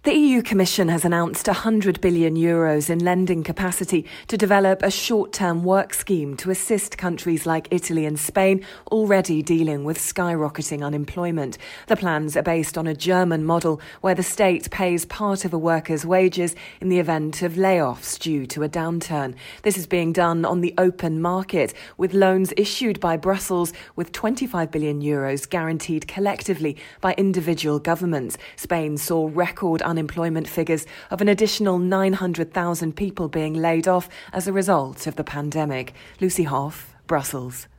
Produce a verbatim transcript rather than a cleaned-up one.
The E U Commission has announced one hundred billion euros in lending capacity to develop a short-term work scheme to assist countries like Italy and Spain already dealing with skyrocketing unemployment. The plans are based on a German model where the state pays part of a worker's wages in the event of layoffs due to a downturn. This is being done on the open market with loans issued by Brussels with twenty-five billion euros guaranteed collectively by individual governments. Spain saw record unemployment unemployment figures of an additional nine hundred thousand people being laid off as a result of the pandemic. Lucy Hoff, Brussels.